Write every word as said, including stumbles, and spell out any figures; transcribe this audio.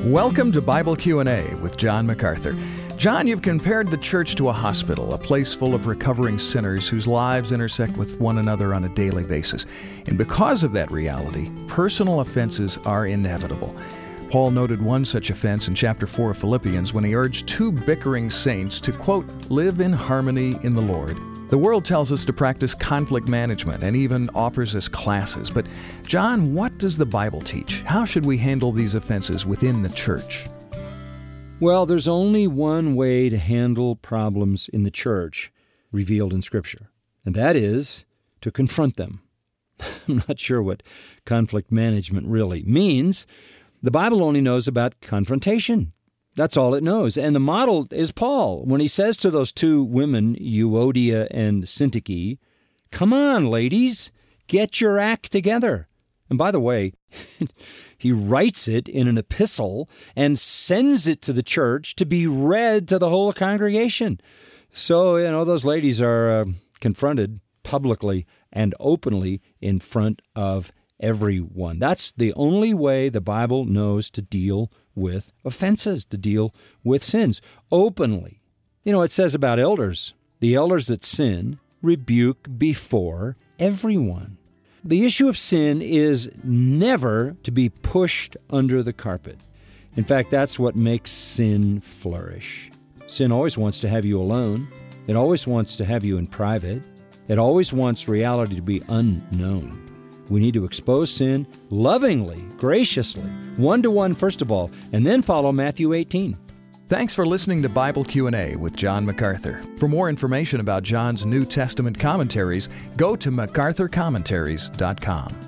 Welcome to Bible Q and A with John MacArthur. John, you've compared the church to a hospital, a place full of recovering sinners whose lives intersect with one another on a daily basis. And because of that reality, personal offenses are inevitable. Paul noted one such offense in chapter four of Philippians when he urged two bickering saints to, quote, live in harmony in the Lord. The world tells us to practice conflict management and even offers us classes. But, John, what does the Bible teach? How should we handle these offenses within the church? Well, there's only one way to handle problems in the church revealed in Scripture, and that is to confront them. I'm not sure what conflict management really means. The Bible only knows about confrontation. That's all it knows. And the model is Paul. When he says to those two women, Euodia and Syntyche, come on, ladies, get your act together. And by the way, he writes it in an epistle and sends it to the church to be read to the whole congregation. So, you know, those ladies are uh, confronted publicly and openly in front of everyone. That's the only way the Bible knows to deal with offenses, to deal with sins, openly. You know, it says about elders, the elders that sin rebuke before everyone. The issue of sin is never to be pushed under the carpet. In fact, that's what makes sin flourish. Sin always wants to have you alone. It always wants to have you in private. It always wants reality to be unknown. We need to expose sin lovingly, graciously, one-to-one first of all, and then follow Matthew eighteen. Thanks for listening to Bible Q and A with John MacArthur. For more information about John's New Testament commentaries, go to macarthur commentaries dot com.